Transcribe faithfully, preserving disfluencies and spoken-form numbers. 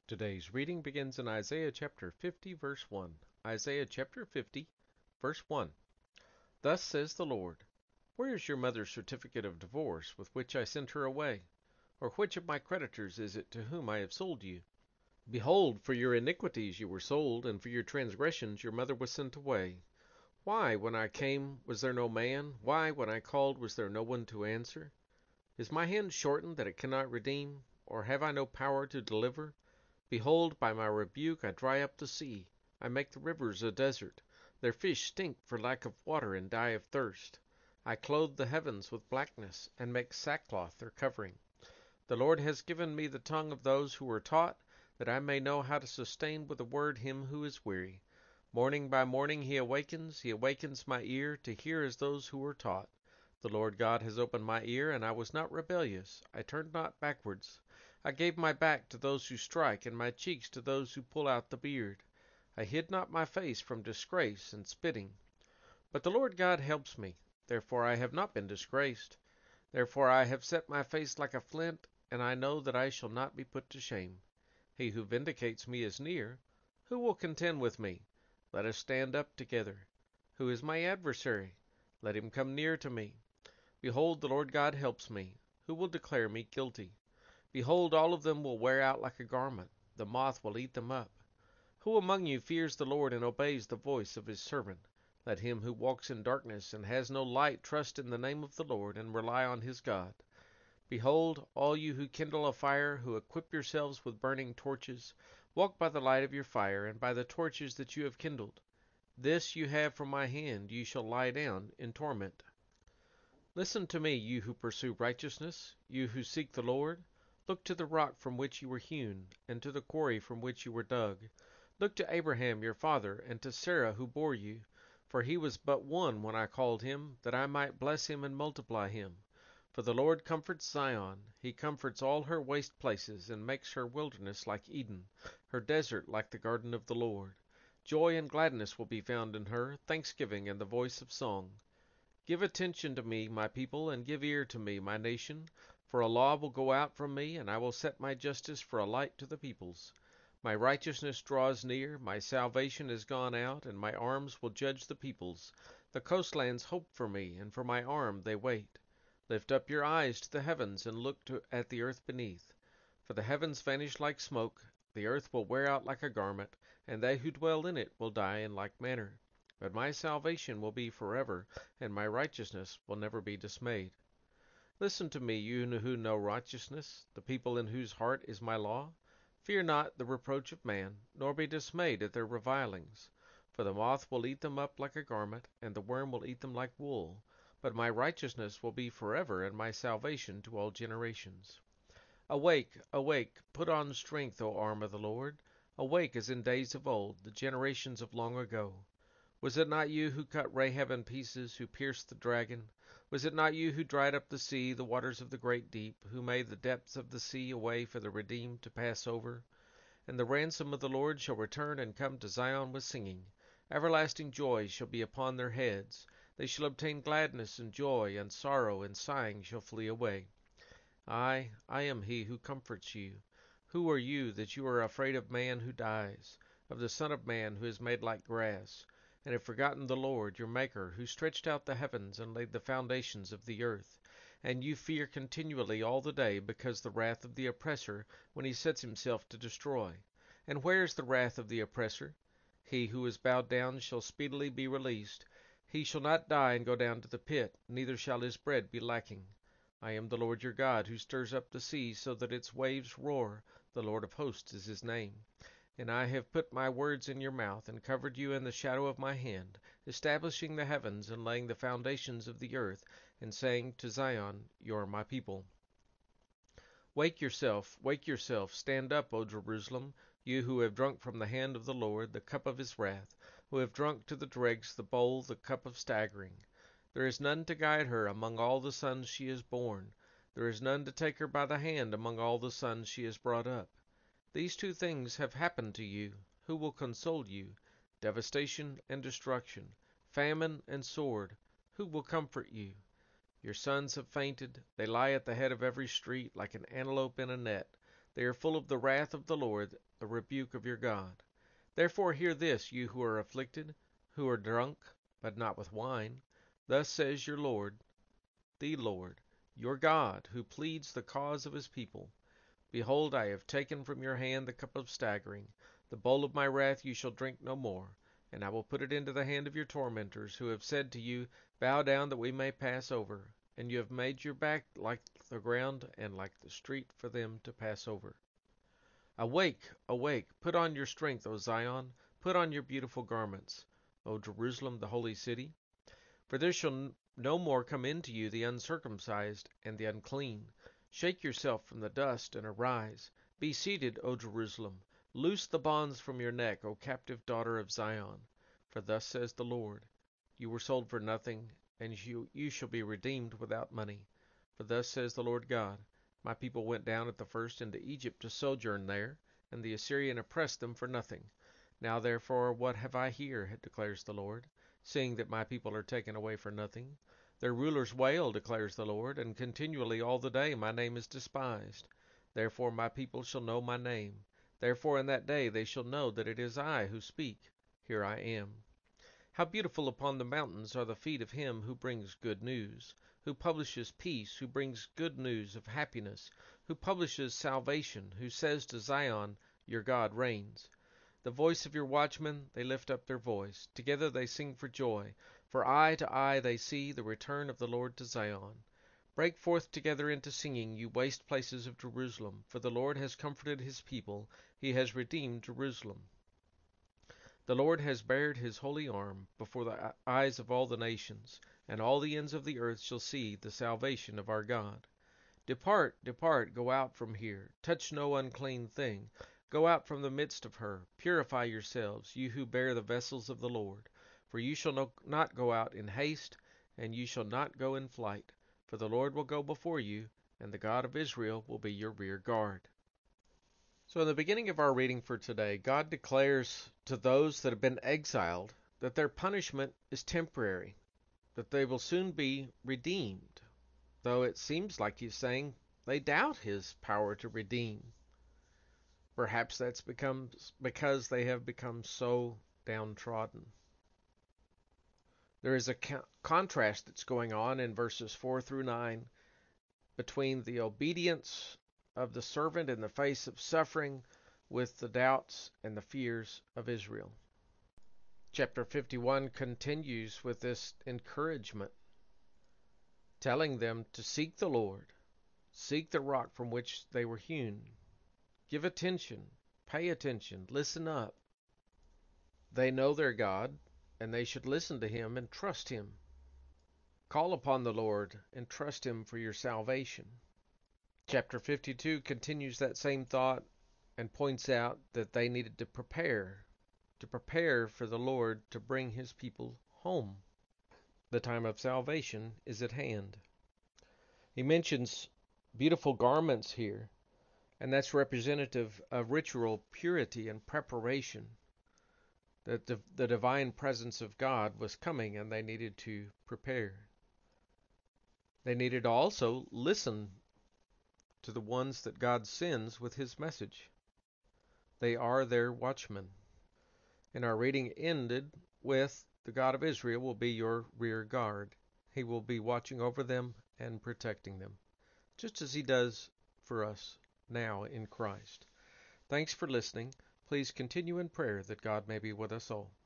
Today's reading begins in Isaiah chapter fifty, verse one. Isaiah chapter fifty, verse one. Thus says the Lord, Where is your mother's certificate of divorce with which I sent her away? Or which of my creditors is it to whom I have sold you? Behold, for your iniquities you were sold, and for your transgressions your mother was sent away. Why, when I came, was there no man? Why, when I called, was there no one to answer? Is my hand shortened that it cannot redeem? Or have I no power to deliver? Behold, by my rebuke I dry up the sea. I make the rivers a desert. Their fish stink for lack of water and die of thirst. I clothe the heavens with blackness, and make sackcloth their covering. The Lord has given me the tongue of those who are taught, that I may know how to sustain with a word him who is weary. Morning by morning he awakens, he awakens my ear, to hear as those who are taught. The Lord God has opened my ear, and I was not rebellious. I turned not backwards. I gave my back to those who strike, and my cheeks to those who pull out the beard. I hid not my face from disgrace and spitting. But the Lord God helps me. Therefore I have not been disgraced. Therefore I have set my face like a flint, and I know that I shall not be put to shame. He who vindicates me is near. Who will contend with me? Let us stand up together. Who is my adversary? Let him come near to me. Behold, the Lord God helps me. Who will declare me guilty? Behold, all of them will wear out like a garment. The moth will eat them up. Who among you fears the Lord and obeys the voice of his servant? Let him who walks in darkness and has no light trust in the name of the Lord and rely on his God. Behold, all you who kindle a fire, who equip yourselves with burning torches, walk by the light of your fire and by the torches that you have kindled. This you have from my hand, you shall lie down in torment. Listen to me, you who pursue righteousness, you who seek the Lord. Look to the rock from which you were hewn, and to the quarry from which you were dug. Look to Abraham your father, and to Sarah who bore you. For he was but one when I called him, that I might bless him and multiply him. For the Lord comforts Zion, he comforts all her waste places, and makes her wilderness like Eden, her desert like the garden of the Lord. Joy and gladness will be found in her, thanksgiving and the voice of song. Give attention to me, my people, and give ear to me, my nation. For a law will go out from me, and I will set my justice for a light to the peoples. My righteousness draws near, my salvation is gone out, and my arms will judge the peoples. The coastlands hope for me, and for my arm they wait. Lift up your eyes to the heavens, and look to, at the earth beneath. For the heavens vanish like smoke, the earth will wear out like a garment, and they who dwell in it will die in like manner. But my salvation will be forever, and my righteousness will never be dismayed. Listen to me, you who know righteousness, the people in whose heart is my law. Fear not the reproach of man, nor be dismayed at their revilings. For the moth will eat them up like a garment, and the worm will eat them like wool. But my righteousness will be forever, and my salvation to all generations. Awake, awake, put on strength, O arm of the Lord. Awake as in days of old, the generations of long ago. Was it not you who cut Rahab in pieces, who pierced the dragon? Was it not you who dried up the sea, the waters of the great deep, who made the depths of the sea a way for the redeemed to pass over? And the ransom of the Lord shall return and come to Zion with singing. Everlasting joy shall be upon their heads. They shall obtain gladness and joy, and sorrow and sighing shall flee away. I, I am he who comforts you. Who are you that you are afraid of man who dies, of the Son of Man who is made like grass, and have forgotten the Lord your Maker, who stretched out the heavens and laid the foundations of the earth? And you fear continually all the day because the wrath of the oppressor, when he sets himself to destroy. And where is the wrath of the oppressor? He who is bowed down shall speedily be released. He shall not die and go down to the pit, neither shall his bread be lacking. I am the Lord your God, who stirs up the sea so that its waves roar. The Lord of hosts is his name. And I have put my words in your mouth, and covered you in the shadow of my hand, establishing the heavens, and laying the foundations of the earth, and saying to Zion, You are my people. Wake yourself, wake yourself, stand up, O Jerusalem, you who have drunk from the hand of the Lord the cup of his wrath, who have drunk to the dregs the bowl, the cup of staggering. There is none to guide her among all the sons she has borne. There is none to take her by the hand among all the sons she has brought up. These two things have happened to you. Who will console you? Devastation and destruction, famine and sword. Who will comfort you? Your sons have fainted. They lie at the head of every street like an antelope in a net. They are full of the wrath of the Lord, the rebuke of your God. Therefore hear this, you who are afflicted, who are drunk, but not with wine. Thus says your Lord, the Lord, your God, who pleads the cause of his people. Behold, I have taken from your hand the cup of staggering. The bowl of my wrath you shall drink no more. And I will put it into the hand of your tormentors, who have said to you, Bow down that we may pass over. And you have made your back like the ground, and like the street for them to pass over. Awake, awake, put on your strength, O Zion, put on your beautiful garments, O Jerusalem, the holy city. For there shall no more come into you the uncircumcised and the unclean. Shake yourself from the dust, and arise. Be seated, O Jerusalem. Loose the bonds from your neck, O captive daughter of Zion. For thus says the Lord, You were sold for nothing, and you, you shall be redeemed without money. For thus says the Lord God, My people went down at the first into Egypt to sojourn there, and the Assyrian oppressed them for nothing. Now therefore what have I here, declares the Lord, seeing that my people are taken away for nothing? Their rulers wail, declares the Lord, and continually all the day my name is despised. Therefore my people shall know my name. Therefore in that day they shall know that it is I who speak. Here I am. How beautiful upon the mountains are the feet of him who brings good news, who publishes peace, who brings good news of happiness, who publishes salvation, who says to Zion, Your God reigns. The voice of your watchmen, they lift up their voice. Together they sing for joy. For eye to eye they see the return of the Lord to Zion. Break forth together into singing, you waste places of Jerusalem. For the Lord has comforted his people. He has redeemed Jerusalem. The Lord has bared his holy arm before the eyes of all the nations, and all the ends of the earth shall see the salvation of our God. Depart, depart, go out from here. Touch no unclean thing. Go out from the midst of her. Purify yourselves, you who bear the vessels of the Lord. For you shall no, not go out in haste, and you shall not go in flight. For the Lord will go before you, and the God of Israel will be your rear guard. So in the beginning of our reading for today, God declares to those that have been exiled that their punishment is temporary, that they will soon be redeemed, though it seems like he's saying they doubt his power to redeem. Perhaps that's become because they have become so downtrodden. There is a co- contrast that's going on in verses four through nine between the obedience of the servant in the face of suffering with the doubts and the fears of Israel. Chapter fifty-one continues with this encouragement, telling them to seek the Lord, seek the rock from which they were hewn. Give attention, pay attention, listen up. They know their God, and they should listen to him and trust him. Call upon the Lord and trust him for your salvation. Chapter fifty-two continues that same thought and points out that they needed to prepare, to prepare for the Lord to bring his people home. The time of salvation is at hand. He mentions beautiful garments here, and that's representative of ritual purity and preparation, that the, the divine presence of God was coming and they needed to prepare. They needed to also listen to the ones that God sends with his message. They are their watchmen. And our reading ended with, the God of Israel will be your rear guard. He will be watching over them and protecting them, just as he does for us now in Christ. Thanks for listening. Please continue in prayer that God may be with us all.